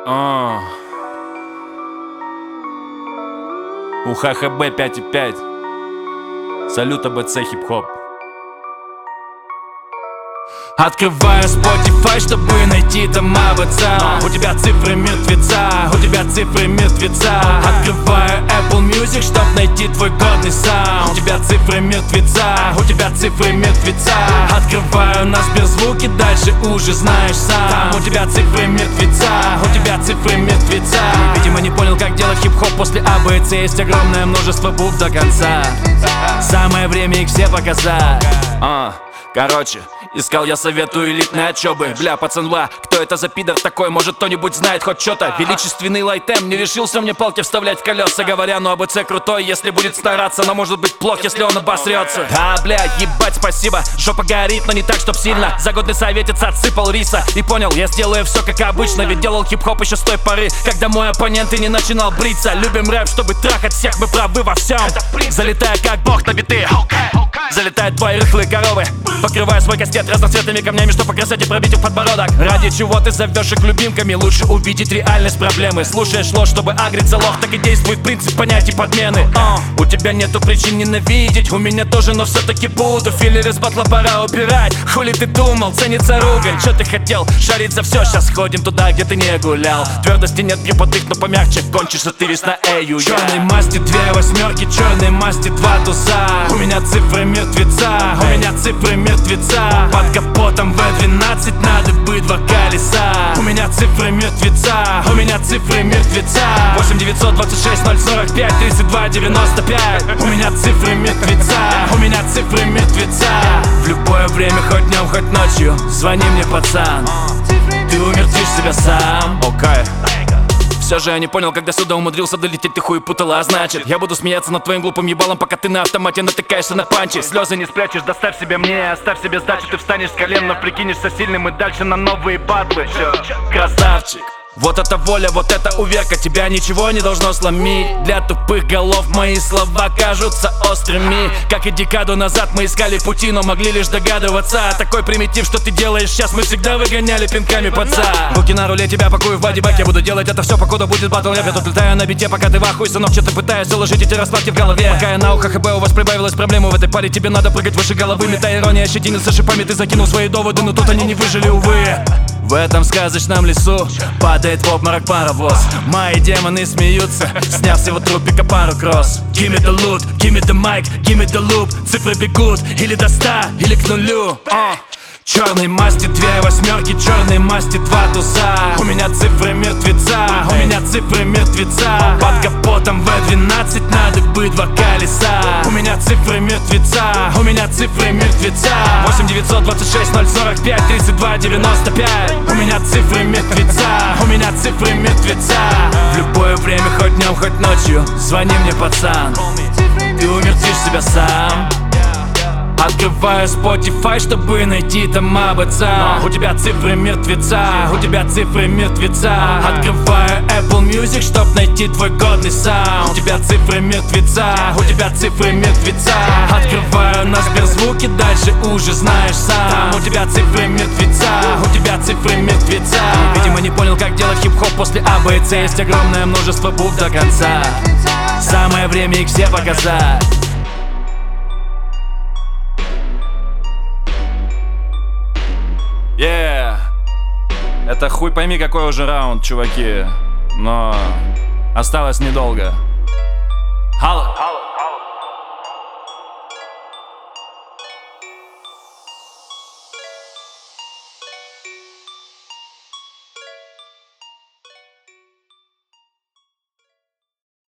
У ХХБ 5.5. Салют АБЦ хип-хоп. Открываю Spotify, чтобы найти там АБЦ. У тебя цифры мертвеца, у тебя цифры мертвеца. Открываю Apple Music, чтоб найти твой годный саунд. У тебя цифры мертвеца, у тебя цифры мертвеца. Открываю на Сберзвуке, дальше уже знаешь сам. У тебя цифры мертвеца, у тебя цифры мертвеца. Видимо, не понял, как делать хип-хоп после АБЦ. Есть огромное множество букв до конца. Самое время их все показать. Короче, искал я совету элитной отчёбы. Бля, пацанва, кто это за пидор такой? Может, кто-нибудь знает хоть что-то? Величественный лайтем, не решился мне палки вставлять в колеса. Говоря, ну АБЦ крутой, если будет стараться. Но может быть плох, если он обосрется. Бля, ебать, спасибо, жопа горит, но не так, чтоб сильно. За годный советец отсыпал риса и понял, я сделаю все как обычно. Ведь делал хип-хоп еще с той поры, когда мой оппонент и не начинал бриться. Любим рэп, чтобы трахать всех, мы правы во всем. Залетая как бог на биты, залетают твои рыхлые коровы. Покрываю свой кастет разноцветными камнями, чтоб по красоте пробить в подбородок. Ради чего ты зовешь их любимками? Лучше увидеть реальность проблемы. Слушаешь ложь, чтобы агриться лох. Так и действует принцип понятий подмены. У тебя нету причин ненавидеть, у меня тоже, но все-таки буду. Филлеры с батла пора убирать. Хули ты думал, ценится ругань. Че ты хотел? Шарить за все, сейчас ходим туда, где ты не гулял. Твердости нет, бью под их, но помягче. Кончишься ты весь на эю. Черной масти 2 восьмерки, черной масти 2 туза. У меня цифры мертвеца, у меня цифры мертвеца. Под капотом V12 надо быть 2 колеса. У меня цифры мертвеца, у меня цифры мертвеца. 8 926 045 32 95. У меня цифры мертвеца, у меня цифры мертвеца. В любое время, хоть днем, хоть ночью, звони мне, пацан. Ты умертвишь себя сам. Окей. Все же я не понял, когда сюда умудрился долететь, ты хуй путала. А значит, я буду смеяться над твоим глупым ебалом, пока ты на автомате натыкаешься на панчи. Слезы не спрячешь, доставь себе мне, оставь себе сдачу. Ты встанешь с колен, но прикинешься сильным и дальше на новые батлы. Красавчик. Вот это воля, вот это уверка, тебя ничего не должно сломить. Для тупых голов мои слова кажутся острыми. Как и декаду назад мы искали пути, но могли лишь догадываться. Такой примитив, что ты делаешь сейчас, мы всегда выгоняли пинками паца. Руки на руле, тебя пакую в бодибэк. Я буду делать это все, покуда будет батл рэп. Я тут летаю на бите, пока ты в ахуе, сынок. Что ты пытаешься уложить эти раскладки в голове? Пока я на ухо ХБ, у вас прибавилась проблема в этой паре. Тебе надо прыгать выше головы. Метая ирония, ощетинился шипами. Ты закинул свои доводы, но тут они не выжили, увы. В этом сказочном лесу падает в обморок паровоз. Мои демоны смеются, сняв с его трупика пару кросс. Give me the loot, give me the mic, give me the loop. Цифры бегут или до 100, или к нулю. Черной масти 2 восьмерки, черной масти 2 туза. У меня цифры мертвеца, у меня цифры мертвеца. Под капотом V12 надо быть 2 колеса. У меня цифры мертвеца, у меня цифры мертвеца. 8 926 045 32 95. У меня цифры мертвеца, у меня цифры мертвеца. В любое время, хоть днем, хоть ночью, звони мне, пацан. Ты умертвишь себя сам. Открываю Spotify, чтобы найти там АБЦ. У тебя цифры мертвеца, у тебя цифры мертвеца. Открываю Apple Music, чтоб найти твой годный саунд. У тебя цифры мертвеца, у тебя цифры мертвеца. Открываю на Сберзвуке, дальше уже знаешь сам. У тебя цифры мертвеца, у тебя цифры мертвеца. Видимо, не понял, как делать хип-хоп после АБЦ. Есть огромное множество букв до конца. Самое время их все показать. Это хуй пойми какой уже раунд, чуваки. Но осталось недолго. Хало.